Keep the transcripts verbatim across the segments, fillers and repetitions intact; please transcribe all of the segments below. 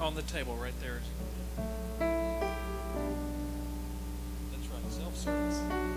on the table right there. That's right, self-service.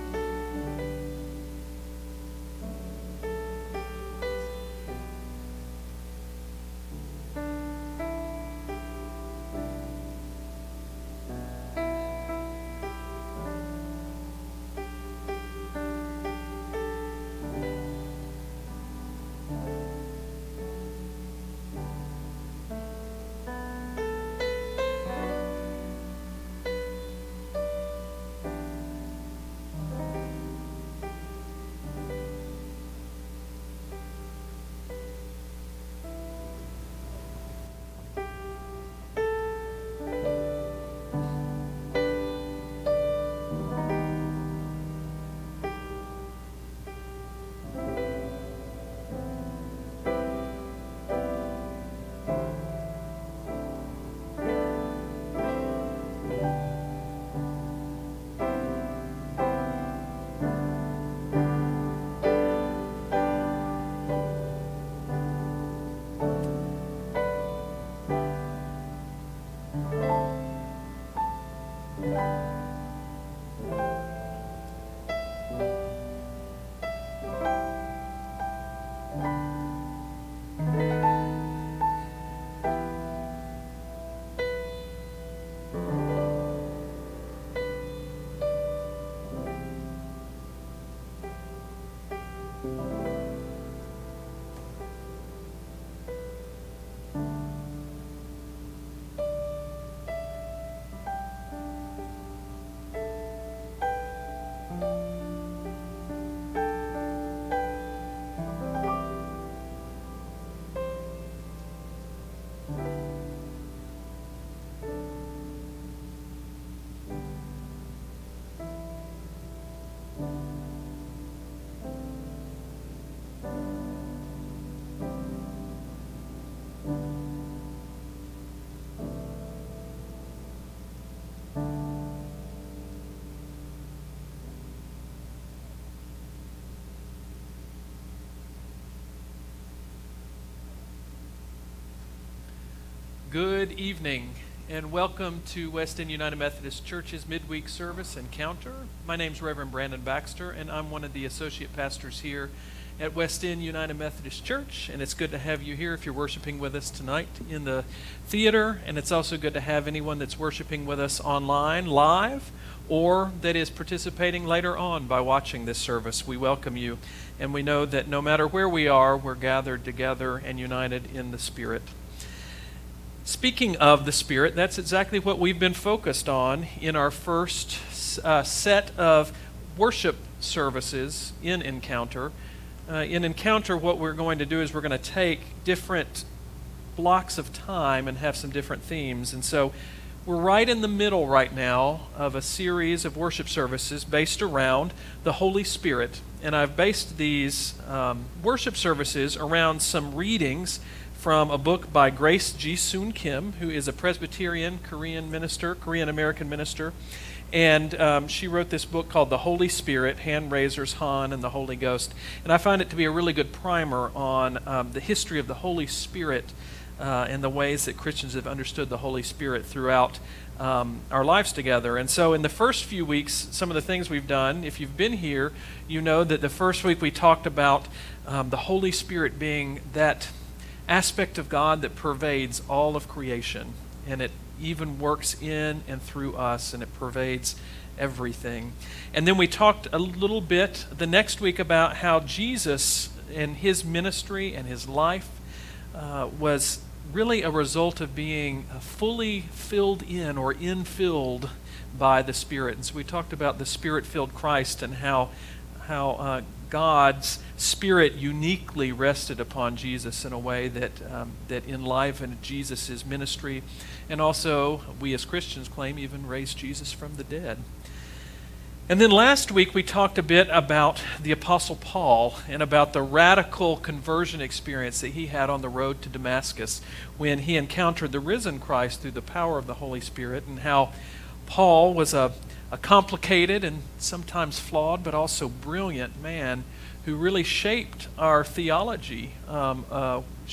Good evening, and welcome to West End United Methodist Church's midweek service encounter. My name is Reverend Brandon Baxter, and I'm one of the associate pastors here at West End United Methodist Church, and it's good to have you here if you're worshiping with us tonight in the theater, and it's also good to have anyone that's worshiping with us online, live, or that is participating later on by watching this service. We welcome you, and we know that no matter where we are, we're gathered together and united in the Spirit. Speaking of the Spirit, that's exactly what we've been focused on in our first uh, set of worship services in Encounter. Uh, in Encounter, what we're going to do is we're going to take different blocks of time and have some different themes. And so we're right in the middle right now of a series of worship services based around the Holy Spirit. And I've based these um, worship services around some readings from a book by Grace Ji Soon Kim, who is a Presbyterian Korean minister, Korean American minister. And um, she wrote this book called The Holy Spirit, Hand Raisers, Han, and the Holy Ghost. And I find it to be a really good primer on um, the history of the Holy Spirit uh, and the ways that Christians have understood the Holy Spirit throughout um, our lives together. And so in the first few weeks, some of the things we've done, if you've been here, you know that the first week we talked about um, the Holy Spirit being that aspect of God that pervades all of creation, and it even works in and through us, and it pervades everything. And then we talked a little bit the next week about how Jesus and his ministry and his life uh, was really a result of being fully filled in or infilled by the Spirit. And so we talked about the Spirit-filled Christ and how how uh, God's Spirit uniquely rested upon Jesus in a way that um, that enlivened Jesus' ministry, and also, we as Christians claim, even raised Jesus from the dead. And then last week we talked a bit about the Apostle Paul and about the radical conversion experience that he had on the road to Damascus when he encountered the risen Christ through the power of the Holy Spirit, and how Paul was a a complicated and sometimes flawed but also brilliant man who really shaped our theology um, uh, sh-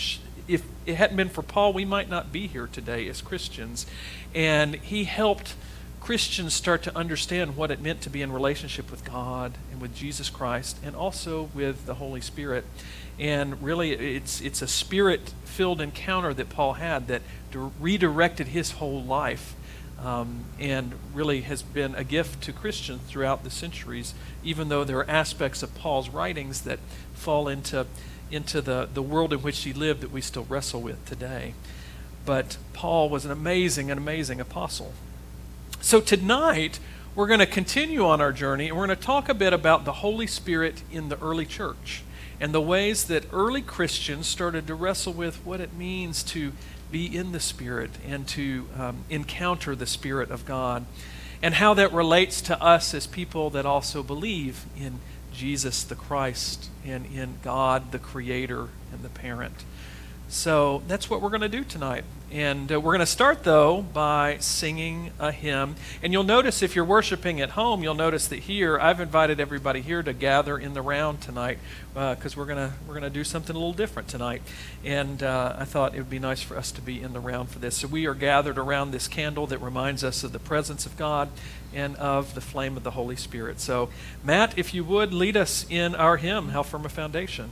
if it hadn't been for Paul, we might not be here today as Christians. And he helped Christians start to understand what it meant to be in relationship with God and with Jesus Christ, and also with the Holy Spirit. And really, it's it's a Spirit-filled encounter that Paul had that di- redirected his whole life, um, and really has been a gift to Christians throughout the centuries, even though there are aspects of Paul's writings that fall into, into the, the world in which he lived that we still wrestle with today. But Paul was an amazing, an amazing apostle. So tonight, we're going to continue on our journey, and we're going to talk a bit about the Holy Spirit in the early church and the ways that early Christians started to wrestle with what it means to be in the Spirit and to um, encounter the Spirit of God, and how that relates to us as people that also believe in Jesus the Christ and in God the Creator and the Parent. So that's what we're going to do tonight. And uh, we're going to start, though, by singing a hymn. And you'll notice, if you're worshiping at home, you'll notice that here, I've invited everybody here to gather in the round tonight, because uh, we're going to we're going to do something a little different tonight. And uh, I thought it would be nice for us to be in the round for this. So we are gathered around this candle that reminds us of the presence of God and of the flame of the Holy Spirit. So, Matt, if you would, lead us in our hymn, How Firm a Foundation.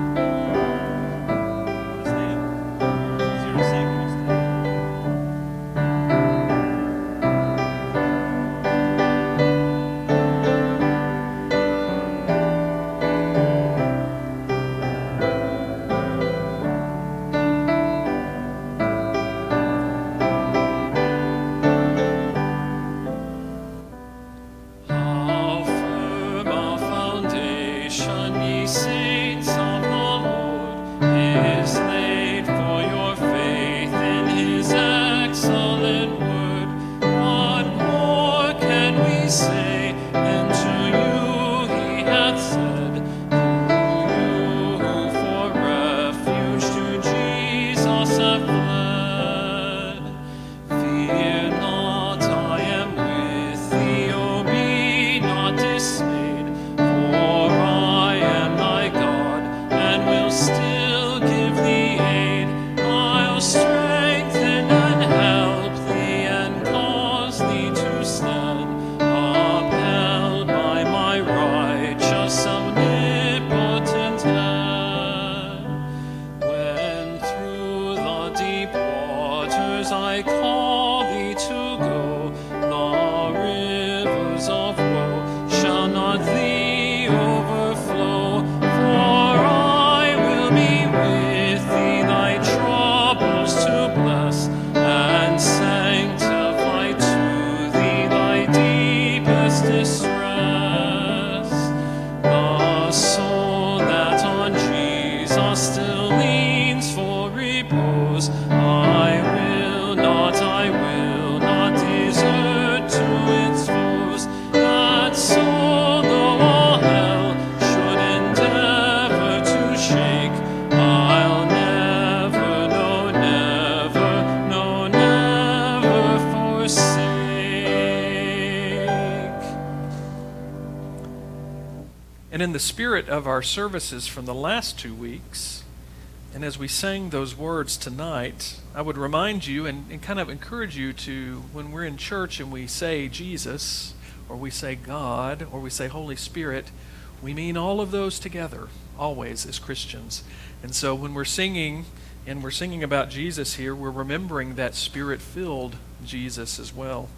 And in the spirit of our services from the last two weeks, and as we sang those words tonight, I would remind you and, and kind of encourage you to, when we're in church and we say Jesus, or we say God, or we say Holy Spirit, we mean all of those together, always, as Christians. And so when we're singing, and we're singing about Jesus here, we're remembering that Spirit-filled Jesus as well.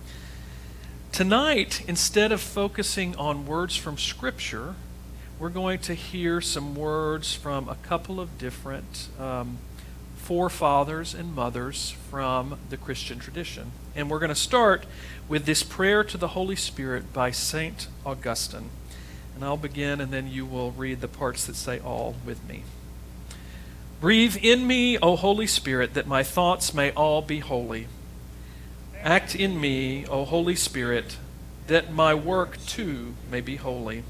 Tonight, instead of focusing on words from Scripture, we're going to hear some words from a couple of different um, forefathers and mothers from the Christian tradition. And we're going to start with this prayer to the Holy Spirit by Saint Augustine. And I'll begin, and then you will read the parts that say all with me. Breathe in me, O Holy Spirit, that my thoughts may all be holy. Act in me, O Holy Spirit, that my work too may be holy.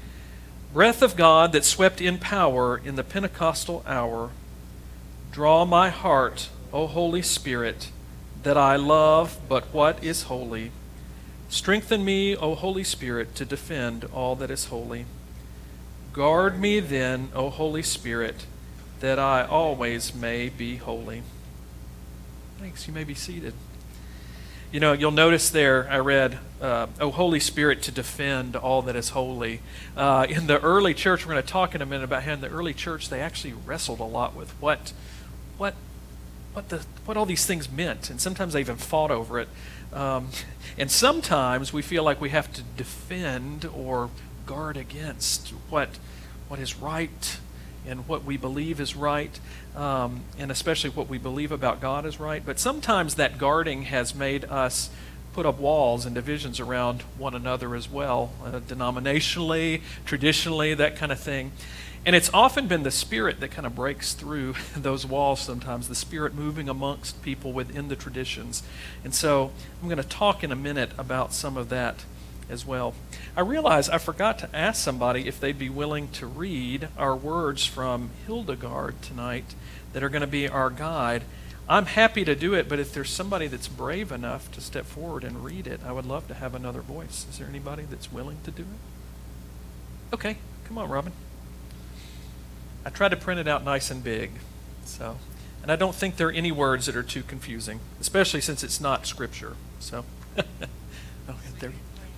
Breath of God that swept in power in the Pentecostal hour, draw my heart, O Holy Spirit, that I love but what is holy. Strengthen me, O Holy Spirit, to defend all that is holy. Guard me then, O Holy Spirit, that I always may be holy. Thanks. You may be seated. You know, you'll notice there, I read, uh, O Holy Spirit, to defend all that is holy. Uh, in the early church, we're going to talk in a minute about how in the early church they actually wrestled a lot with what, what, what the, what all these things meant, and sometimes they even fought over it. Um, and sometimes we feel like we have to defend or guard against what, what is right and what we believe is right, um, and especially what we believe about God is right. But sometimes that guarding has made us put up walls and divisions around one another as well, uh, denominationally, traditionally, that kind of thing. And it's often been the Spirit that kind of breaks through those walls sometimes, the Spirit moving amongst people within the traditions. And so I'm going to talk in a minute about some of that as well. I realize I forgot to ask somebody if they'd be willing to read our words from Hildegard tonight that are going to be our guide. I'm happy to do it, but if there's somebody that's brave enough to step forward and read it, I would love to have another voice. Is there anybody that's willing to do it? Okay, come on, Robin. I tried to print it out nice and big, so, and I don't think there are any words that are too confusing, especially since it's not Scripture. So, okay, there.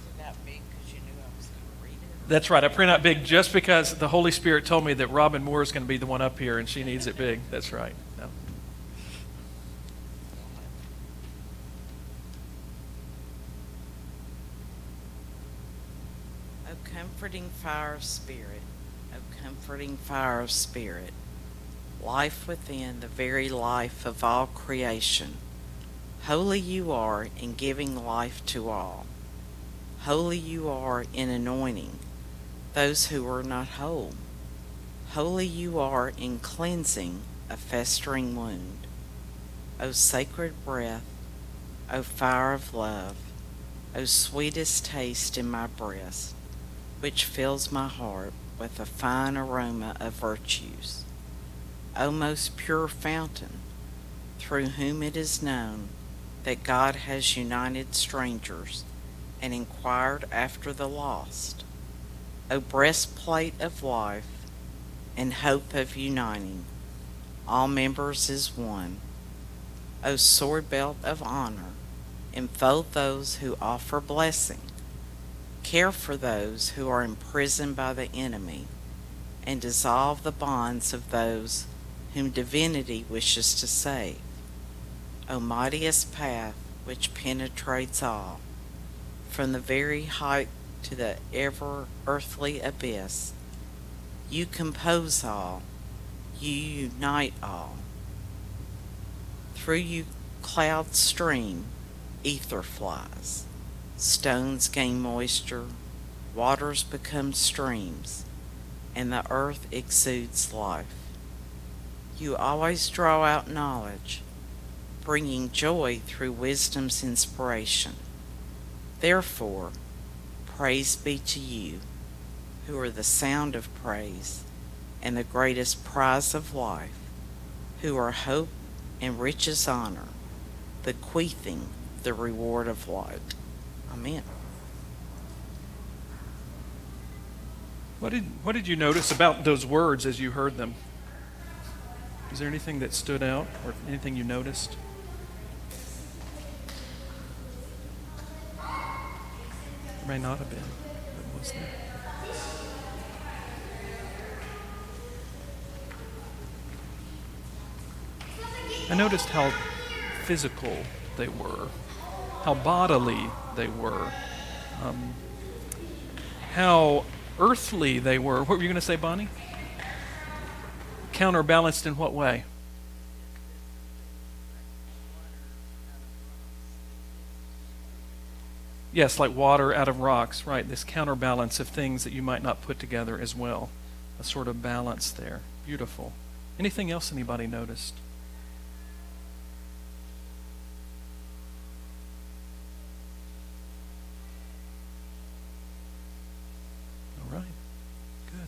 That's right. I print out big just because the Holy Spirit told me that Robin Moore is going to be the one up here, and she needs it big. That's right. No. O comforting fire of spirit, O comforting fire of spirit, life within the very life of all creation, holy you are in giving life to all. Holy you are in anointing those who are not whole. Holy you are in cleansing a festering wound. O sacred breath, O fire of love, O sweetest taste in my breast, which fills my heart with a fine aroma of virtues. O most pure fountain, through whom it is known that God has united strangers and inquired after the lost. O breastplate of life and hope of uniting all members as one. O sword belt of honor, enfold those who offer blessing. Care for those who are imprisoned by the enemy, and dissolve the bonds of those whom divinity wishes to save. O mightiest path which penetrates all, from the very height to the ever earthly abyss, you compose all, you unite all. Through you clouds stream, ether flies, stones gain moisture, waters become streams, and the earth exudes life. You always draw out knowledge, bringing joy through wisdom's inspiration. Therefore, praise be to you, who are the sound of praise and the greatest prize of life, who are hope and riches honor, bequeathing the reward of life. Amen. What did what did you notice about those words as you heard them? Is there anything that stood out or anything you noticed? There may not have been, but was there? I noticed how physical they were, how bodily they were, um, how earthly they were. What were you going to say, Bonnie? Counterbalanced in what way? Yes, like water out of rocks, right? This counterbalance of things that you might not put together as well. A sort of balance there. Beautiful. Anything else anybody noticed? All right. Good.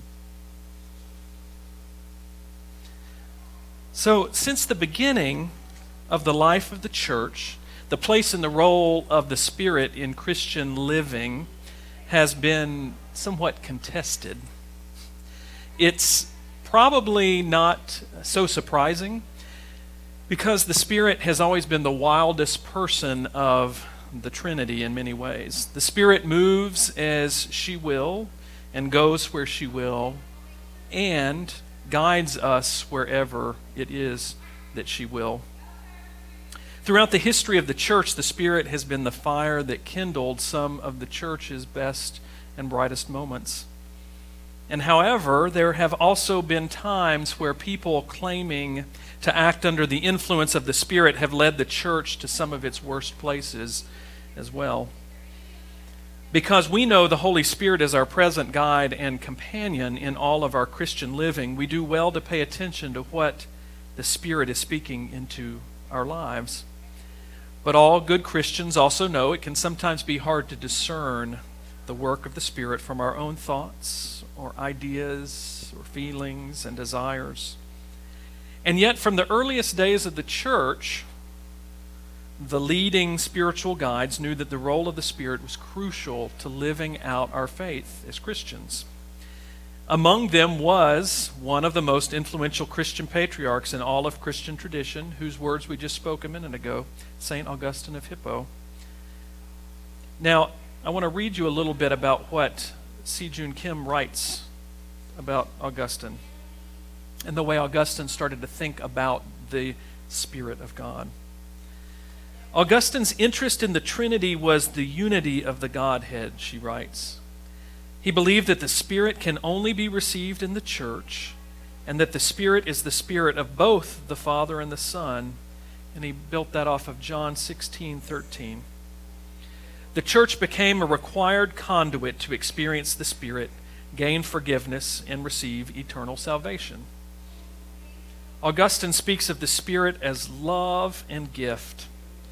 So, since the beginning of the life of the church, the place and the role of the Spirit in Christian living has been somewhat contested. It's probably not so surprising, because the Spirit has always been the wildest person of the Trinity in many ways. The Spirit moves as she will and goes where she will and guides us wherever it is that she will. Throughout the history of the church, the Spirit has been the fire that kindled some of the church's best and brightest moments. And however, there have also been times where people claiming to act under the influence of the Spirit have led the church to some of its worst places as well. Because we know the Holy Spirit is our present guide and companion in all of our Christian living, we do well to pay attention to what the Spirit is speaking into our lives. But all good Christians also know it can sometimes be hard to discern the work of the Spirit from our own thoughts or ideas or feelings and desires. And yet, from the earliest days of the church, the leading spiritual guides knew that the role of the Spirit was crucial to living out our faith as Christians. Among them was one of the most influential Christian patriarchs in all of Christian tradition, whose words we just spoke a minute ago, Saint Augustine of Hippo. Now, I want to read you a little bit about what Si Jun Kim writes about Augustine and the way Augustine started to think about the Spirit of God. Augustine's interest in the Trinity was the unity of the Godhead, she writes. He believed that the Spirit can only be received in the church, and that the Spirit is the Spirit of both the Father and the Son, and he built that off of John sixteen thirteen. The church became a required conduit to experience the Spirit, gain forgiveness, and receive eternal salvation. Augustine speaks of the Spirit as love and gift.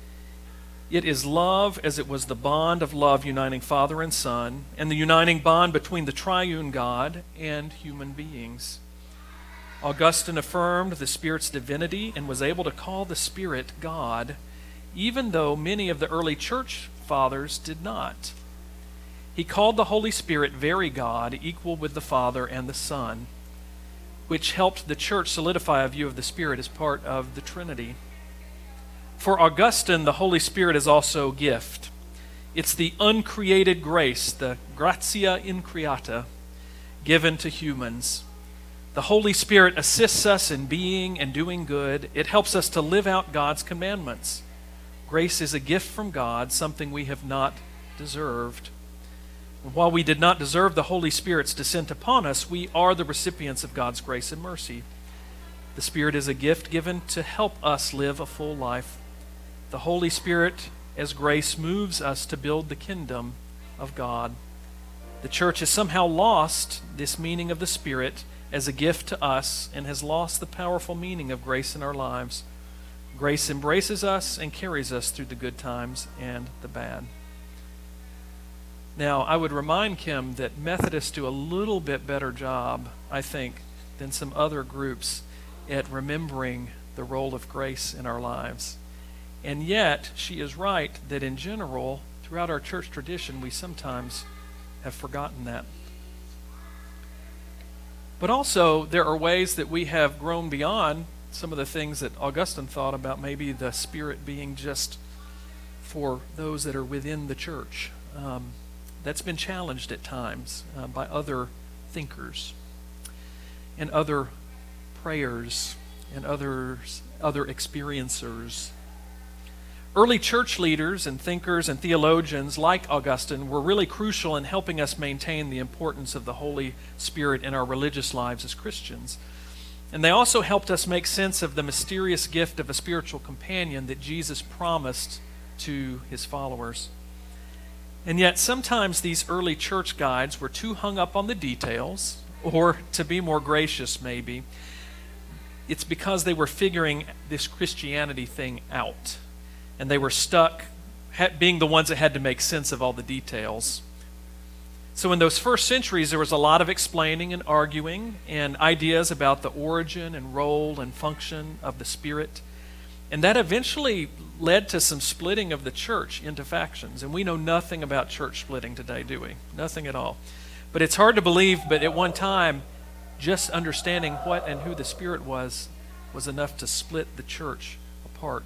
It is love as it was the bond of love uniting Father and Son, and the uniting bond between the triune God and human beings. Augustine affirmed the Spirit's divinity and was able to call the Spirit God, even though many of the early church fathers did not. He called the Holy Spirit very God, equal with the Father and the Son, which helped the church solidify a view of the Spirit as part of the Trinity. For Augustine, the Holy Spirit is also a gift. It's the uncreated grace, the gratia increata, given to humans. The Holy Spirit assists us in being and doing good. It helps us to live out God's commandments. Grace is a gift from God, something we have not deserved. And while we did not deserve the Holy Spirit's descent upon us, we are the recipients of God's grace and mercy. The Spirit is a gift given to help us live a full life. The Holy Spirit, as grace, moves us to build the kingdom of God. The church has somehow lost this meaning of the Spirit as a gift to us and has lost the powerful meaning of grace in our lives. Grace embraces us and carries us through the good times and the bad. Now, I would remind Kim that Methodists do a little bit better job, I think, than some other groups at remembering the role of grace in our lives. And yet, she is right that in general, throughout our church tradition, we sometimes have forgotten that. But also, there are ways that we have grown beyond some of the things that Augustine thought about maybe the Spirit being just for those that are within the church. Um, that's been challenged at times uh, by other thinkers and other prayers and others, other experiencers. Early church leaders and thinkers and theologians like Augustine were really crucial in helping us maintain the importance of the Holy Spirit in our religious lives as Christians. And they also helped us make sense of the mysterious gift of a spiritual companion that Jesus promised to his followers. And yet sometimes these early church guides were too hung up on the details, or to be more gracious maybe, it's because they were figuring this Christianity thing out. And they were stuck being the ones that had to make sense of all the details. So in those first centuries, there was a lot of explaining and arguing and ideas about the origin and role and function of the Spirit. And that eventually led to some splitting of the church into factions. And we know nothing about church splitting today, do we? Nothing at all. But it's hard to believe, but at one time, just understanding what and who the Spirit was was enough to split the church apart.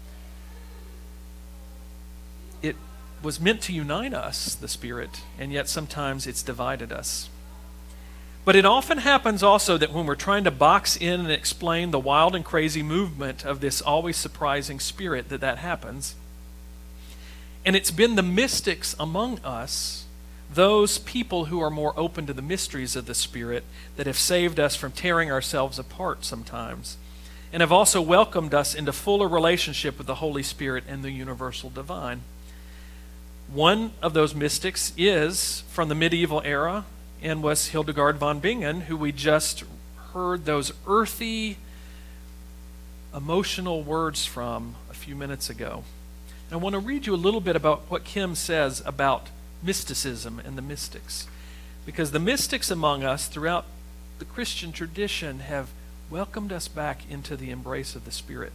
It was meant to unite us, the Spirit, and yet sometimes it's divided us. But it often happens also that when we're trying to box in and explain the wild and crazy movement of this always surprising Spirit, that that happens. And it's been the mystics among us, those people who are more open to the mysteries of the Spirit, that have saved us from tearing ourselves apart sometimes, and have also welcomed us into fuller relationship with the Holy Spirit and the universal divine. One of those mystics is from the medieval era and was Hildegard von Bingen, who we just heard those earthy, emotional words from a few minutes ago. And I want to read you a little bit about what Kim says about mysticism and the mystics, because the mystics among us throughout the Christian tradition have welcomed us back into the embrace of the Spirit.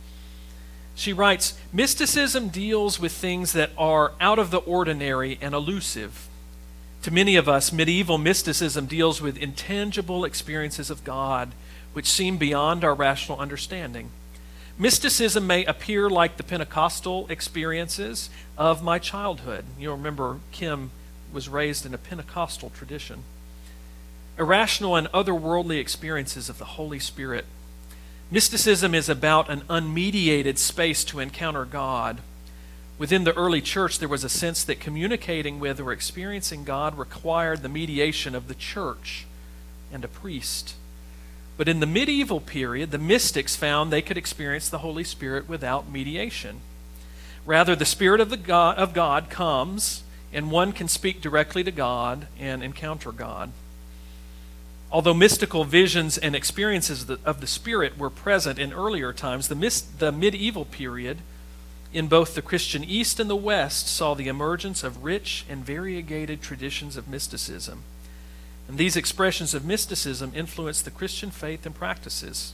She writes, "Mysticism deals with things that are out of the ordinary and elusive. To many of us, medieval mysticism deals with intangible experiences of God, which seem beyond our rational understanding. Mysticism may appear like the Pentecostal experiences of my childhood." You'll remember Kim was raised in a Pentecostal tradition. "Irrational and otherworldly experiences of the Holy Spirit. Mysticism is about an unmediated space to encounter God. Within the early church, there was a sense that communicating with or experiencing God required the mediation of the church and a priest. But in the medieval period, the mystics found they could experience the Holy Spirit without mediation. Rather, the Spirit of, the God, of God comes, and one can speak directly to God and encounter God. Although mystical visions and experiences of the, of the Spirit were present in earlier times, the, mis, the medieval period in both the Christian East and the West saw the emergence of rich and variegated traditions of mysticism. And these expressions of mysticism influenced the Christian faith and practices.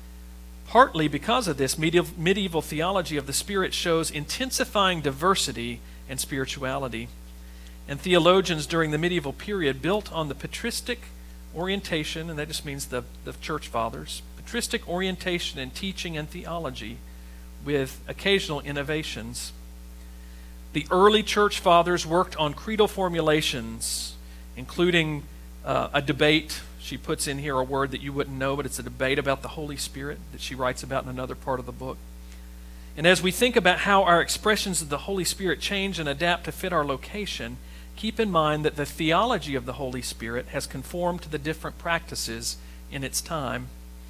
Partly because of this, medieval, medieval theology of the Spirit shows intensifying diversity and spirituality. And theologians during the medieval period built on the patristic orientation, and that just means the, the church fathers, patristic orientation in teaching and theology, with occasional innovations. The early church fathers worked on creedal formulations, including uh, a debate. She puts in here a word that you wouldn't know, but it's a debate about the Holy Spirit that she writes about in another part of the book. And as we think about how our expressions of the Holy Spirit change and adapt to fit our location, keep in mind that the theology of the Holy Spirit has conformed to the different practices in its time.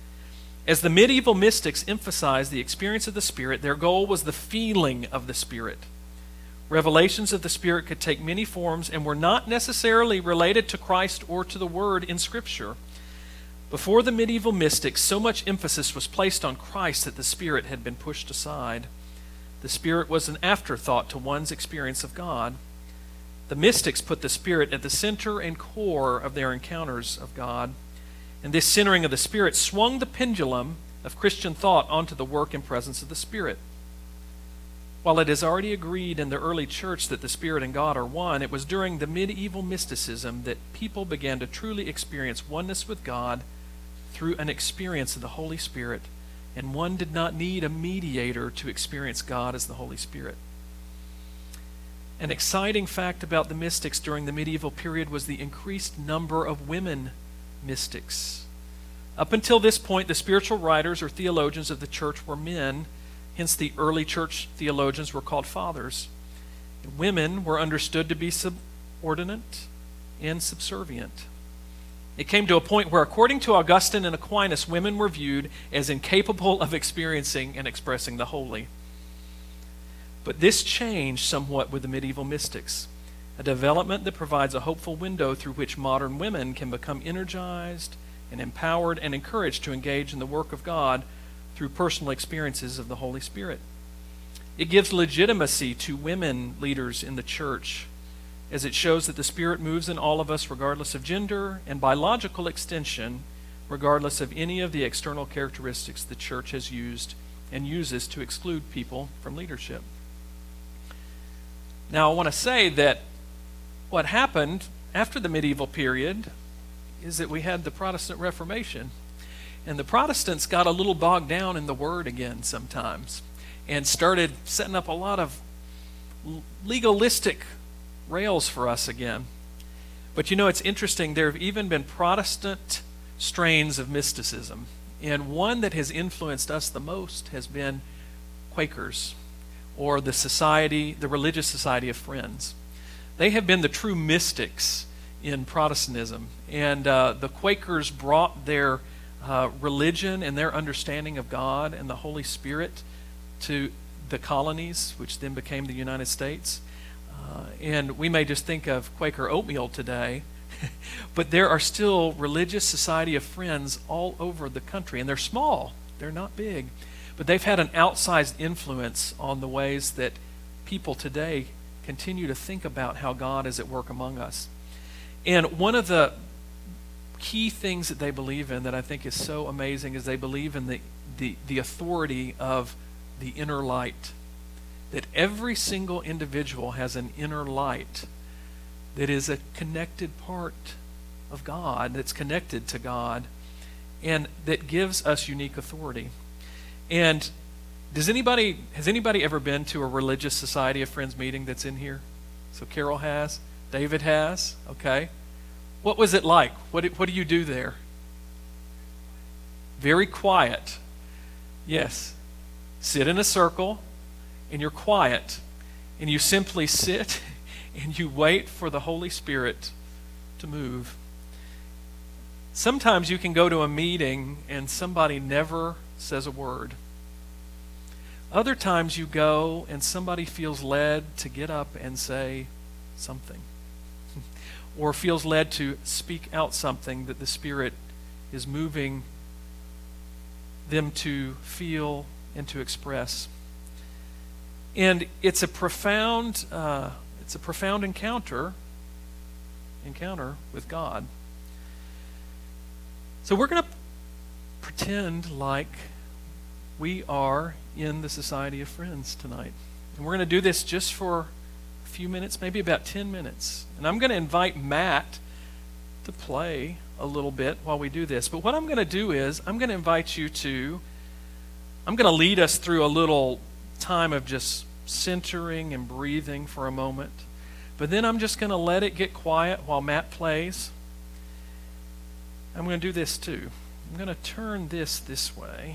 As the medieval mystics emphasized the experience of the Spirit, their goal was the feeling of the Spirit. Revelations of the Spirit could take many forms and were not necessarily related to Christ or to the Word in Scripture. Before the medieval mystics, so much emphasis was placed on Christ that the Spirit had been pushed aside. The Spirit was an afterthought to one's experience of God. The mystics put the Spirit at the center and core of their encounters of God. And this centering of the Spirit swung the pendulum of Christian thought onto the work and presence of the Spirit. While it is already agreed in the early church that the Spirit and God are one, it was during the medieval mysticism that people began to truly experience oneness with God through an experience of the Holy Spirit, and one did not need a mediator to experience God as the Holy Spirit. An exciting fact about the mystics during the medieval period was the increased number of women mystics. Up until this point, the spiritual writers or theologians of the church were men, hence the early church theologians were called fathers. And women were understood to be subordinate and subservient. It came to a point where, according to Augustine and Aquinas, women were viewed as incapable of experiencing and expressing the holy. But this changed somewhat with the medieval mystics, a development that provides a hopeful window through which modern women can become energized and empowered and encouraged to engage in the work of God through personal experiences of the Holy Spirit. It gives legitimacy to women leaders in the church, as it shows that the Spirit moves in all of us regardless of gender, and by logical extension, regardless of any of the external characteristics the church has used and uses to exclude people from leadership. Now, I want to say that what happened after the medieval period is that we had the Protestant Reformation. And the Protestants got a little bogged down in the Word again sometimes and started setting up a lot of legalistic rails for us again. But you know, it's interesting. There have even been Protestant strains of mysticism. And one that has influenced us the most has been Quakers, or the society, the Religious Society of Friends. They have been the true mystics in Protestantism. And uh, the Quakers brought their uh, religion and their understanding of God and the Holy Spirit to the colonies, which then became the United States. Uh, and we may just think of Quaker oatmeal today, but there are still Religious Society of Friends all over the country. And they're small, they're not big, but they've had an outsized influence on the ways that people today continue to think about how God is at work among us. And one of the key things that they believe in that I think is so amazing is they believe in the, the, the authority of the inner light. That every single individual has an inner light that is a connected part of God, that's connected to God, and that gives us unique authority. And does anybody, has anybody ever been to a Religious Society of Friends meeting that's in here? So Carol has, David has, okay. What was it like? What do, what do you do there? Very quiet. Yes. Sit in a circle, and you're quiet, and you simply sit, and you wait for the Holy Spirit to move. Sometimes you can go to a meeting, and somebody never says a word. Other times you go, and somebody feels led to get up and say something. Or feels led to speak out something that the Spirit is moving them to feel and to express. And it's a profound, uh, it's a profound encounter, encounter with God. So we're going to pretend like we are in the Society of Friends tonight. And we're going to do this just for a few minutes, maybe about ten minutes. And I'm going to invite Matt to play a little bit while we do this. But what I'm going to do is I'm going to invite you to, I'm going to lead us through a little time of just centering and breathing for a moment. But then I'm just going to let it get quiet while Matt plays. I'm going to do this too. I'm going to turn this this way.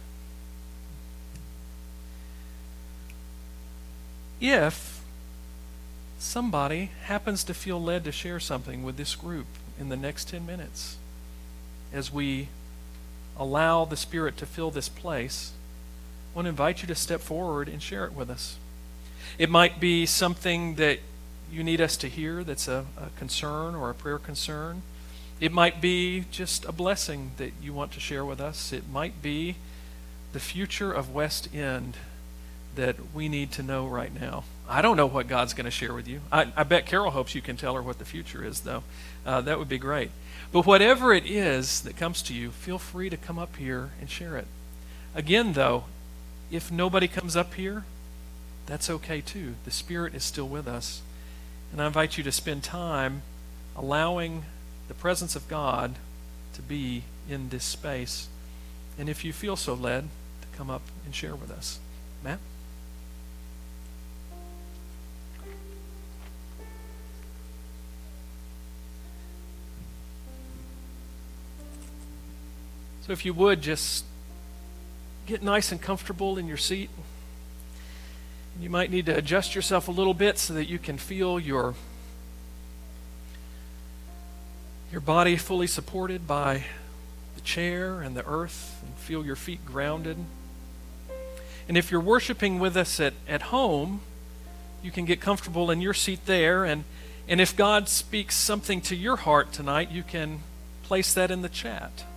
If somebody happens to feel led to share something with this group in the next ten minutes, as we allow the Spirit to fill this place, I want to invite you to step forward and share it with us. It might be something that you need us to hear that's a, a concern or a prayer concern. It might be just a blessing that you want to share with us. It might be the future of West End that we need to know right now. I don't know what God's going to share with you. I, I bet Carol hopes you can tell her what the future is, though. Uh, that would be great. But whatever it is that comes to you, feel free to come up here and share it. Again, though, if nobody comes up here, that's okay too. The Spirit is still with us. And I invite you to spend time allowing the presence of God to be in this space. And if you feel so led, to come up and share with us. Matt? So if you would, just get nice and comfortable in your seat. You might need to adjust yourself a little bit so that you can feel your, your body fully supported by the chair and the earth, and feel your feet grounded. And if you're worshiping with us at, at home, you can get comfortable in your seat there. And, and if God speaks something to your heart tonight, you can place that in the chat.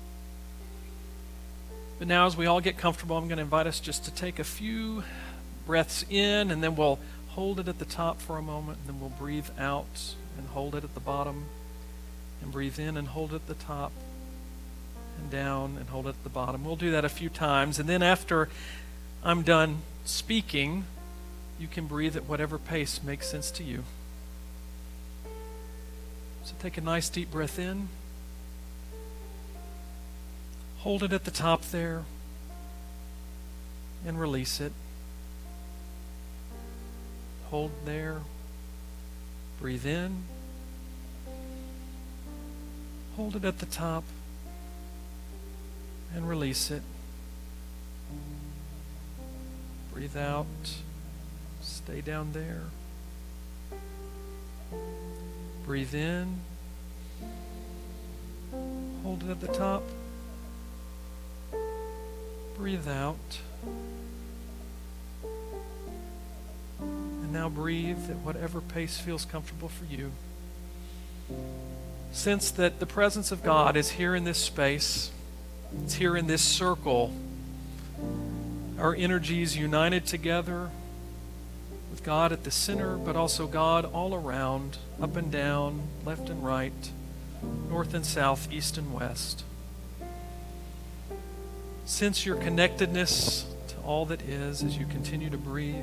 But now as we all get comfortable, I'm going to invite us just to take a few breaths in, and then we'll hold it at the top for a moment, and then we'll breathe out and hold it at the bottom, and breathe in and hold it at the top, and down and hold it at the bottom. We'll do that a few times, and then after I'm done speaking, you can breathe at whatever pace makes sense to you. So take a nice deep breath in, Hold it at the top there and release it. Hold there. Breathe in. Hold it at the top and release it. Breathe out. Stay down there. Breathe in. Hold it at the top. Breathe out. And now breathe at whatever pace feels comfortable for you. Sense that the presence of God is here in this space. It's here in this circle. Our energies united together with God at the center, but also God all around, up and down, left and right, north and south, east and west. Sense your connectedness to all that is as you continue to breathe.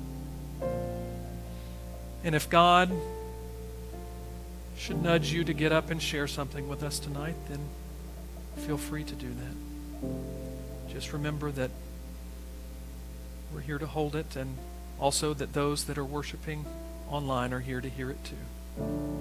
And if God should nudge you to get up and share something with us tonight, then feel free to do that. Just remember that we're here to hold it, and also that those that are worshiping online are here to hear it too.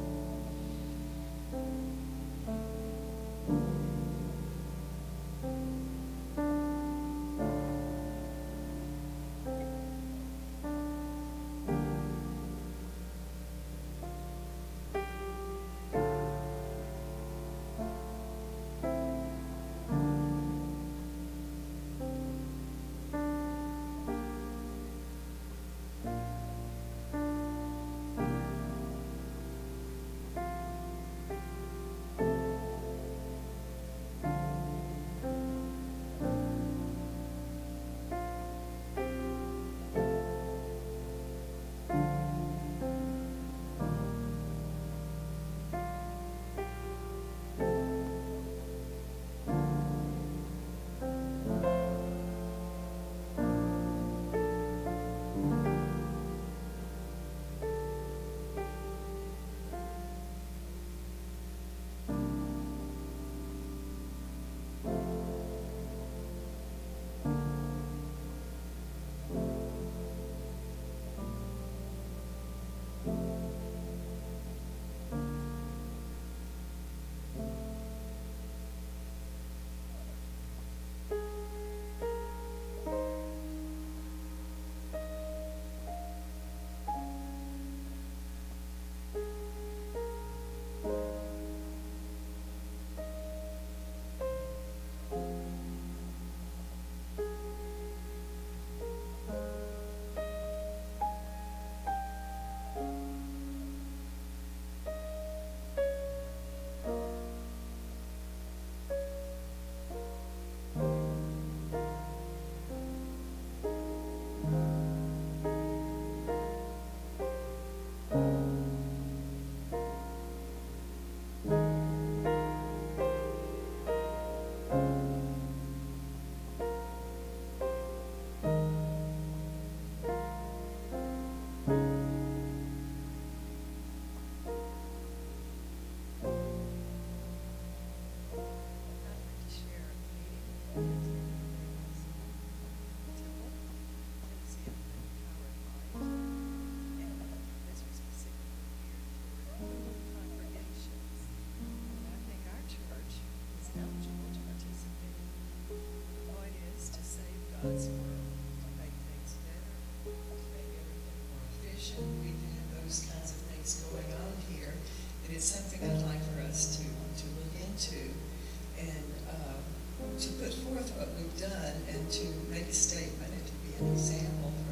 God's world to make things better, to make everything more efficient. We do those kinds of things going on here. And it's something I'd like for us to, to look into and uh, to put forth what we've done and to make a statement and to be an example for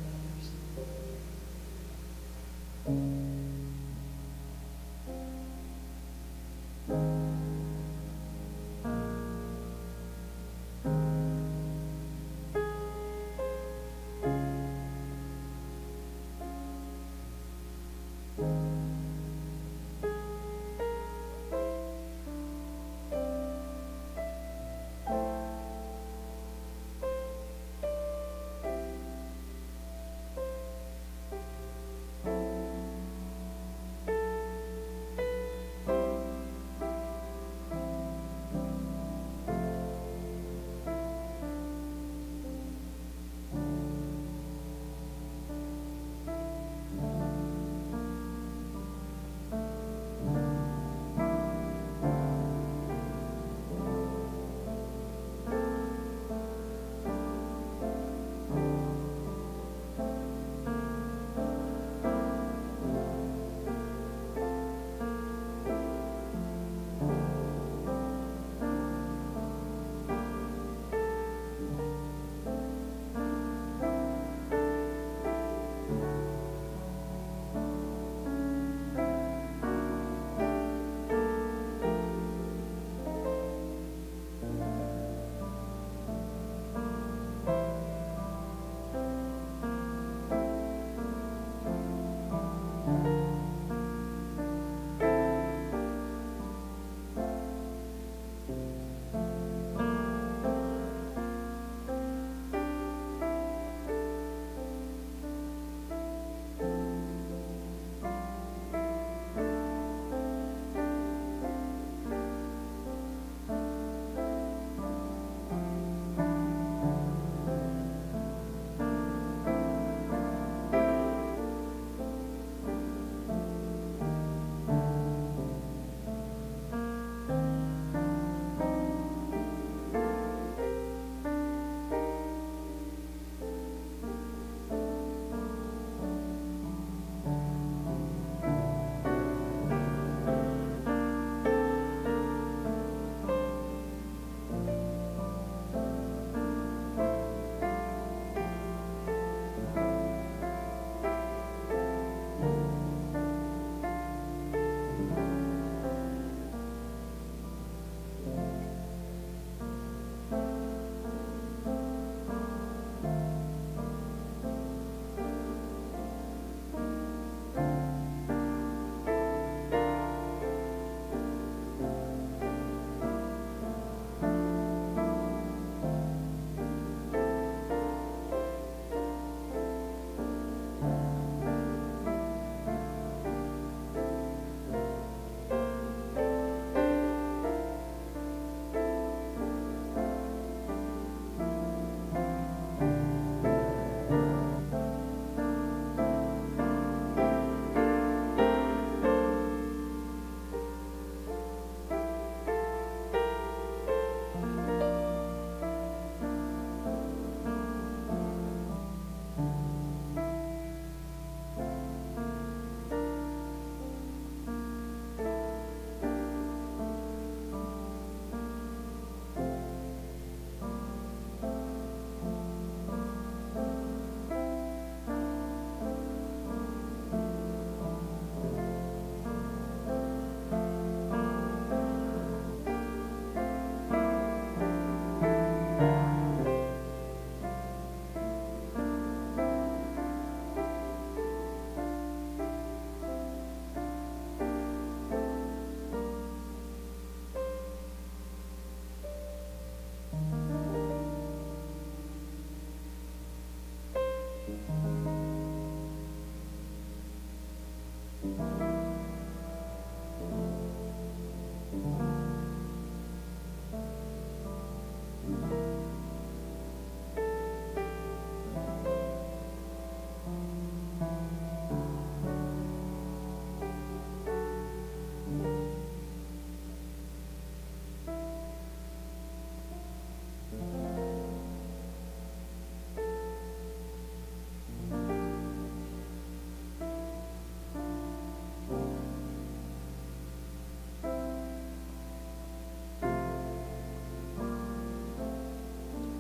others.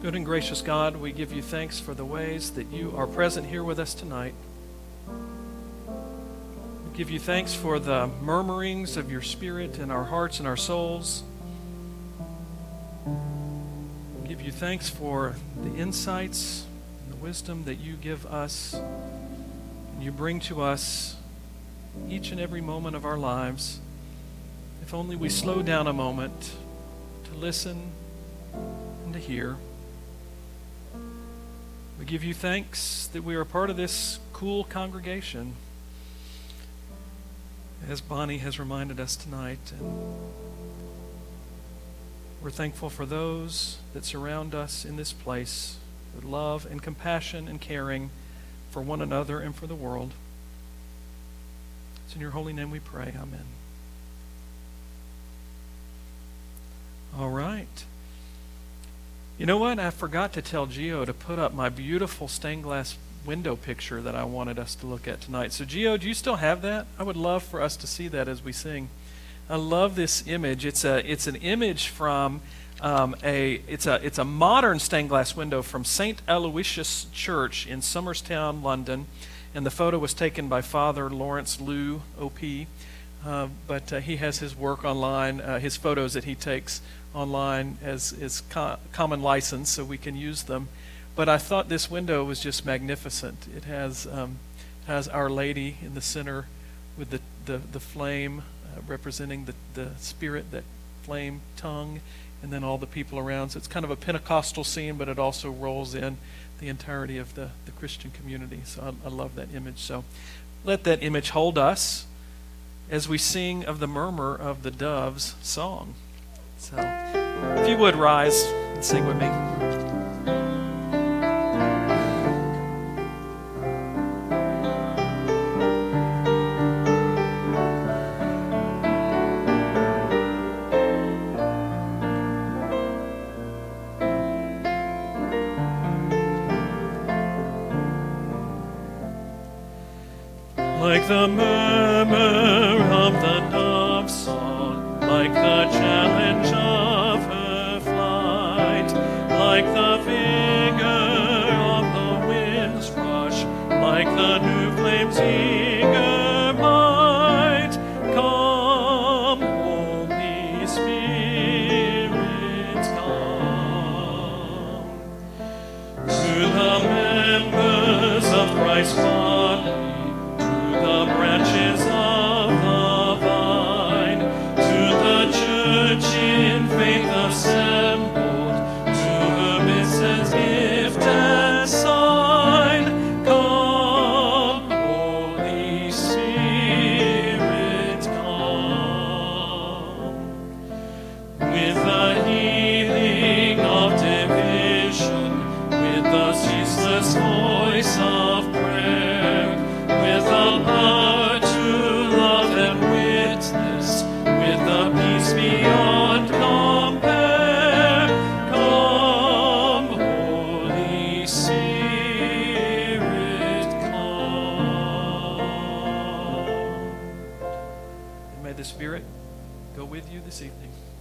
Good and gracious God, we give you thanks for the ways that you are present here with us tonight. We give you thanks for the murmurings of your Spirit in our hearts and our souls. We give you thanks for the insights and the wisdom that you give us and you bring to us each and every moment of our lives. If only we slow down a moment to listen and to hear. We give you thanks that we are part of this cool congregation, as Bonnie has reminded us tonight. And we're thankful for those that surround us in this place with love and compassion and caring for one another and for the world. It's in your holy name we pray. Amen. All right. You know what? I forgot to tell Gio to put up my beautiful stained glass window picture that I wanted us to look at tonight. So Gio, do you still have that? I would love for us to see that as we sing. I love this image. It's a it's an image from um, a it's a it's a modern stained glass window from Saint Aloysius Church in Somerstown, London, and the photo was taken by Father Lawrence Liu, O P. Uh, but uh, he has his work online, uh, his photos that he takes online as is co- common license, so we can use them. But I thought this window was just magnificent. It has um, has Our Lady in the center with the the, the flame uh, representing the, the spirit, that flame tongue, and then all the people around. So it's kind of a Pentecostal scene, but it also rolls in the entirety of the, the Christian community. So I, I love that image. So let that image hold us as we sing of the murmur of the doves song. So if you would rise and sing with me. Like the murmur of the dove's song, like the challenge of her flight, like the vigor of the wind's rush, like the new flame's eager might. Come, Holy Spirit, come. To the members of Christ's body, the branches of the vine, to the church in faith assembled, to her midst gift and sign. Come, Holy Spirit, come. With the healing of division, with the ceaseless voice of prayer, with the power to love and witness, with the peace beyond compare. Come, Holy Spirit, come. And may the Spirit go with you this evening.